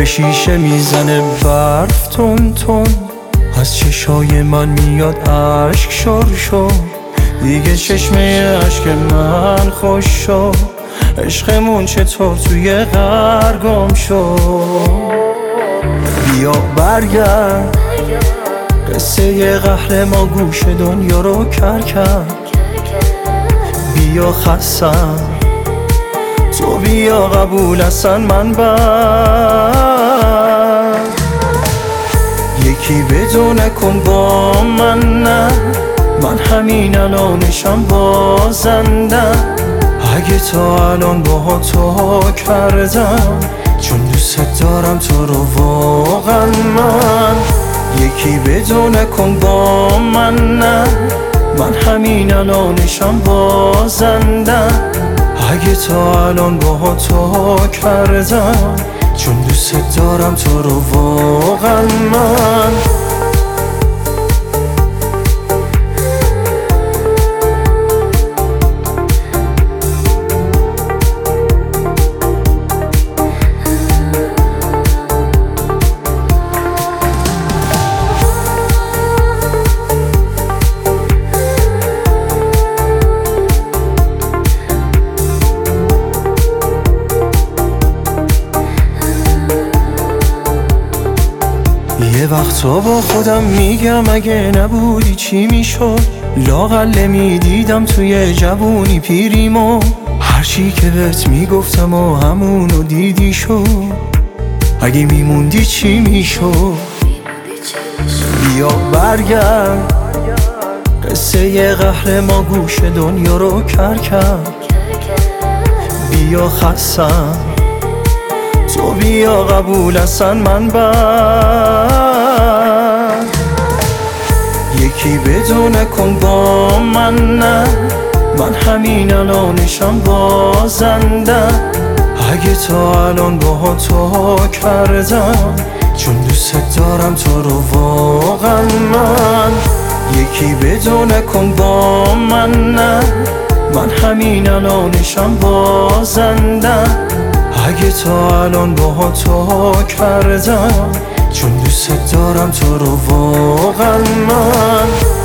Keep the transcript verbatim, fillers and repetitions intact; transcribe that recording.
به شیشه میزنه برف تون تون، از چشای من میاد عشق شور شور، دیگه چشمه عشق من خوش شد. عشقمون چطور توی غر گم شد؟ بیا برگرد، قصه قهر ما گوش دنیا رو کر کرد. بیا خستم، تو بیا قبول اصلا من بر یکی بدو نکن با من، نه من همین الانشم بازندم. اگه تا الان با تو کردم، چون دوست دارم تو رو واقعا من. یکی بدو نکن با من، نه من همین الانشم بازندم. اگه تا الان با تو کردم، چون دوست دارم تو رو واقعا من. یه وقتا با خودم میگم اگه نبودی چی میشد، لااقل میدیدم توی جوونی پیریمو. هرچی که بهت میگفتم و همونو دیدی شد، اگه میموندی چی میشد؟ بیا برگرد، قصه قهر ما گوش دنیا رو کر کرد. بیا خستم، تو بیا قبول اصلا من بر یکی بدو نکن با من، نه من همین الانشم بازندم. اگه تا الان با تو کردم، چون دوست دارم تو رو واقعا من. یکی بدو نکن با من، نه من همین الانشم بازندم. اگه تا الان با تو کردم، چون دوست دارم تو رو واقعا من.